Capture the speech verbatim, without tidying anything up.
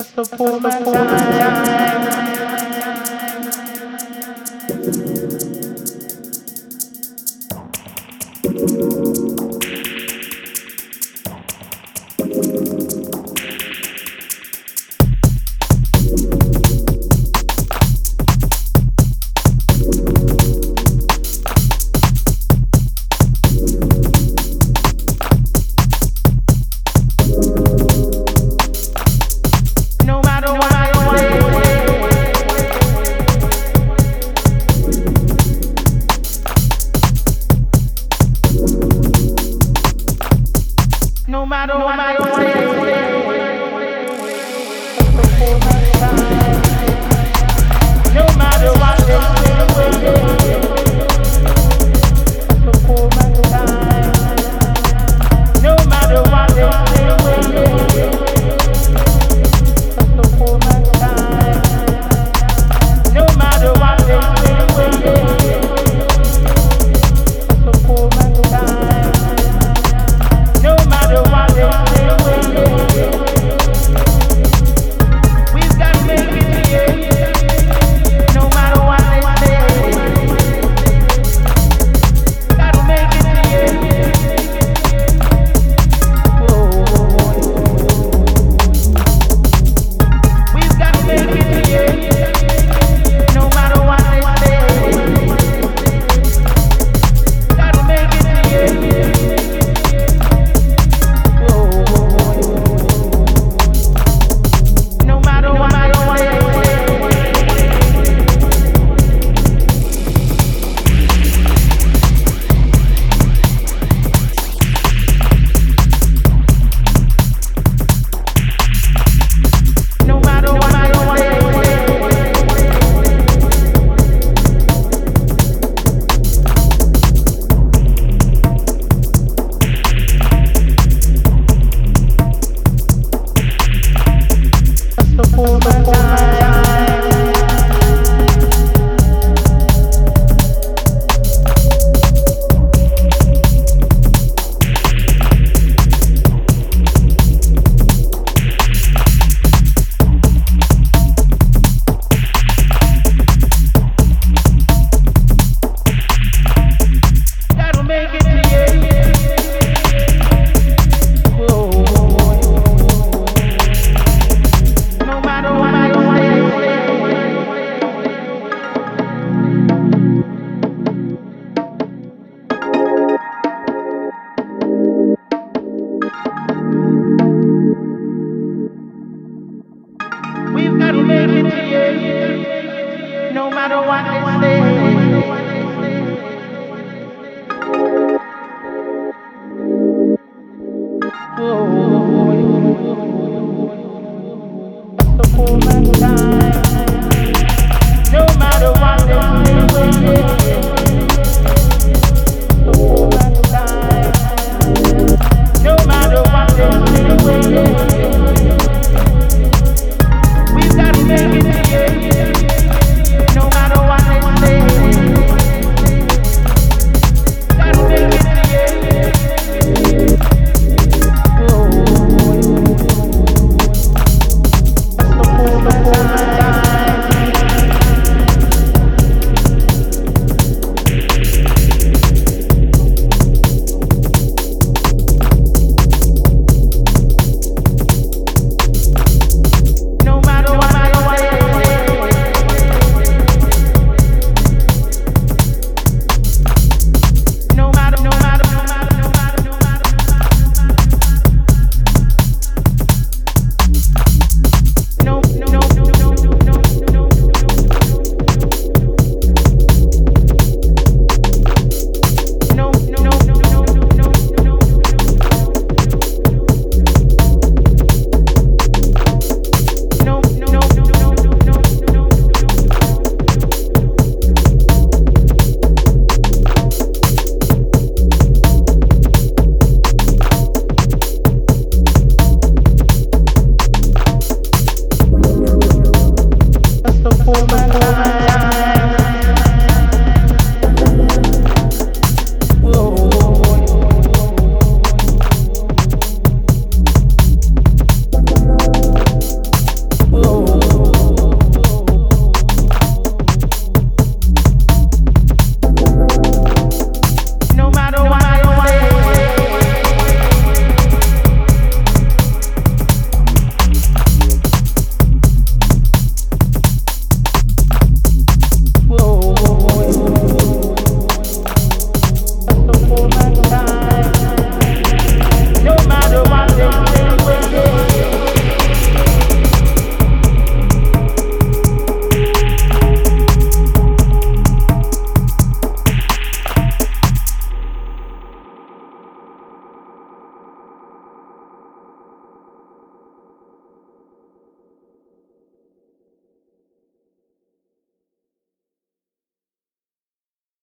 So for my time, no matter what I say, no matter what I no matter what they say, before my time, no matter what they say, before my time, no matter what they say, before my time, no matter what they say, we've got to make it here. No matter what they say, gotta make it to you. Whoa. We've got to make it to you. No matter what they say, gotta make it to you. Whoa. No matter what they say. No matter what I before my time, gotta make it to you. Whoa. No matter what I say, we've got to make it to you. No matter what they say.